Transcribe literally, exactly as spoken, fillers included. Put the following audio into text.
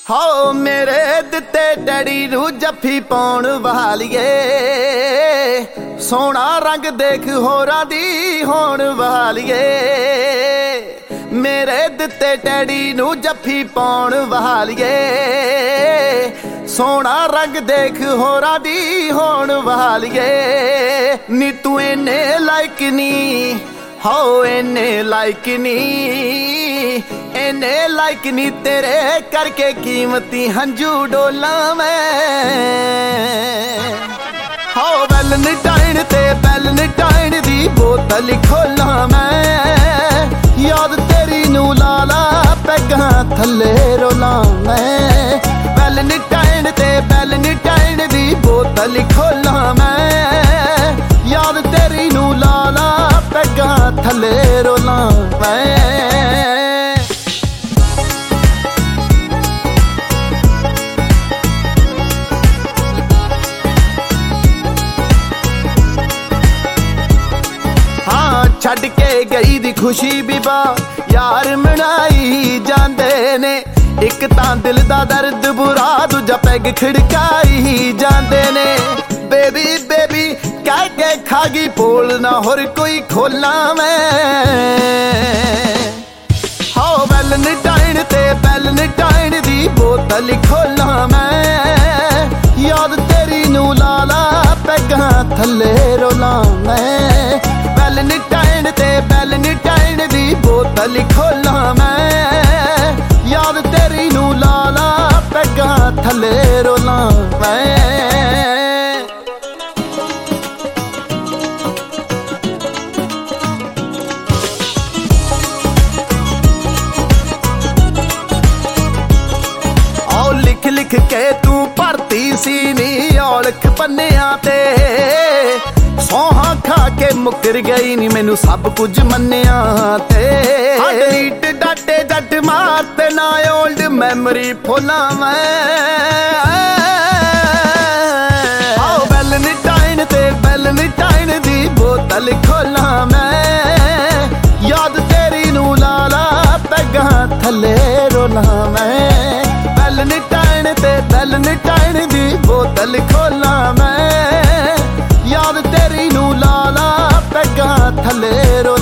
ਹੋ ਮੇਰੇ ਦਿੱਤੇ ਡੈਡੀ ਨੂੰ ਜੱਫੀ ਪਾਉਣ ਵਾਲੀਏ, ਸੋਹਣਾ ਰੰਗ ਦੇਖ ਹੋਰਾਂ ਦੀ ਹੋਣ ਵਾਲੀਏ। ਮੇਰੇ ਦਿੱਤੇ ਡੈਡੀ ਨੂੰ ਜੱਫੀ ਪਾਉਣ ਵਾਲੀਏ, ਸੋਹਣਾ ਰੰਗ ਦੇਖ ਹੋਰਾਂ ਦੀ ਹੋਣ ਵਾਲੀਏ। ਨੀ ਤੂੰ ਇੰਨੇ ਲਾਇਕ ਨੀ, ਹੋ ਇੰਨੇ ਲਾਇਕ ਨੀ, ਇੰਨੇ ਲਾਇਕ ਨੀ, ਤੇਰੇ ਕਰਕੇ ਕੀਮਤੀ ਹੰਝੂ ਡੋਲਾਂ ਮੈਂ। ਹੋ ਵੈਲਨਟਾਈਨ ਤੇ ਵੈਲਨਟਾਈਨ ਦੀ ਬੋਤਲ ਖੋਲਾਂ ਮੈਂ, ਯਾਦ ਤੇਰੀ ਨੂੰ ਲਾ ਲਾ ਪੈਗਾਂ ਥੱਲੇ ਰੋਲਾਂ ਮੈਂ। ਵੈਲਨਟਾਈਨ ਤੇ ਵੈਲਨਟਾਈਨ ਦੀ ਬੋਤਲ ਖੋਲਾਂ ਮੈਂ, ਯਾਦ ਤੇਰੀ ਨੂੰ ਲਾ ਲਾ ਪੈਗਾਂ ਥੱਲੇ ਰੋਲਾਂ ਮੈਂ। ਛੱਡ ਕੇ ਗਈ ਦੀ ਖੁਸ਼ੀ ਬੀਬਾ ਯਾਰ ਮਨਾਈ ਜਾਂਦੇ ਨੇ, ਇੱਕ ਤਾਂ ਦਿਲ ਦਾ ਦਰਦ ਬੁਰਾ, ਦੂਜਾ ਪੈਗ ਖਿੜਕਾਈ ਜਾਂਦੇ ਨੇ। ਬੇਬੀ ਬੇਬੀ ਕਹਿ ਕੇ ਖਾ ਗਈ ਪੋਲ, ਨਾ ਹੋਰ ਕੋਈ ਖੋਲਾਂ ਮੈਂ। ਹੋ ਵੈਲਨਟਾਈਨ ਤੇ ਵੈਲਨਟਾਈਨ ਦੀ ਬੋਤਲ ਖੋਲਾਂ ਮੈਂ, ਯਾਦ ਤੇਰੀ ਨੂੰ ਲਾ ਲਾ ਪੈਗਾਂ ਥੱਲੇ ਰੋਲਾਂ ਮੈਂ। ਵੈਲਨਟਾਈਨ ਤੇ ਵੈਲਨਟਾਈਨ ਦੀ ਬੋਤਲ ਖੋਲਾਂ ਮੈਂ, ਯਾਦ ਤੇਰੀ ਨੂੰ ਲਾ ਲਾ ਪੈਗਾਂ ਥੱਲੇ ਰੋਲਾਂ ਮੈਂ। ਆਓ ਲਿਖ ਲਿਖ ਕੇ ਤੂੰ ਭਰਤੀ ਸੀ ਨੀ ਔਲਖ ਪੰਨਿਆਂ ਤੇ, ਸੌਹਾਂ ਖਾ ਕੇ ਮੁੱਕਰ ਗਈ ਨੀ ਮੈਨੂੰ ਸਭ ਕੁਝ ਮੰਨਿਆ ਤੇ। ਡਿਲੀਟ ਡਾਟੇ ਜੱਟ ਮਾਰ ਤੇ ਨਾ ਓਲਡ ਮੈਮਰੀ ਫੋਲਾਂ ਮੈਂ। ਆਓ ਵੈਲਨਟਾਈਨ ਤੇ ਵੈਲਨਟਾਈਨ ਦੀ ਬੋਤਲ ਖੋਲਾਂ ਮੈਂ, ਯਾਦ ਤੇਰੀ ਨੂੰ ਲਾ ਲਾ ਪੈਗਾਂ ਥੱਲੇ ਰੋਲਾਂ ਮੈਂ। ਵੈਲਨਟਾਈਨ ਤੇ ਵੈਲਨਟਾਈਨ ਦੀ ਬੋਤਲ ਖੋਲਾਂ ਮੈਂ, ਯਾਦ ਤੇਰੀ ਨੂੰ ਲਾ ਲਾ ਪੈਗਾਂ ਥੱਲੇ ਰੋ